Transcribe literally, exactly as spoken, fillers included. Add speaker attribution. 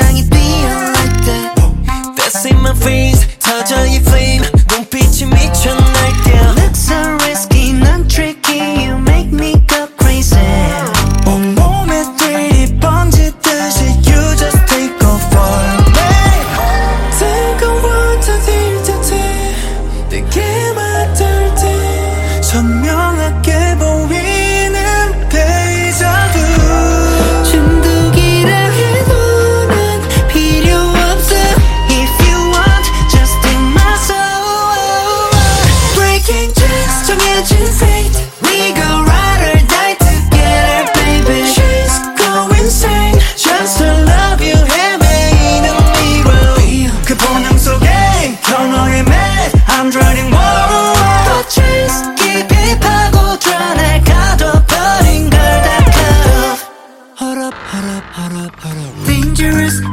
Speaker 1: 심장이 뛰어 like that.
Speaker 2: That's in my face 터져 이 flame 눈빛이 미쳐 날뛰어.
Speaker 1: Look so risky, not tricky, you make me go crazy.
Speaker 2: 온몸에 뛰 번지듯이 you just take over me. 뜨거워져질 듯해 내게 맡을 때 선명하게 보이는 데자뷰.
Speaker 1: 중독이라 해도 난 필요 없어. If you want, just take my soul. Breaking chains, 정해진 fate. We go ride or die together, baby.
Speaker 2: She's go insane just to love you. 헤매이는 미로 그 본능 속에 경험의 mad I'm drowning. Whoa.
Speaker 1: The chase 깊이 파고들어 날 가둬버린 걸 다 cut off.
Speaker 2: Hold up, hold up, hold up, hold up.
Speaker 1: Dangerous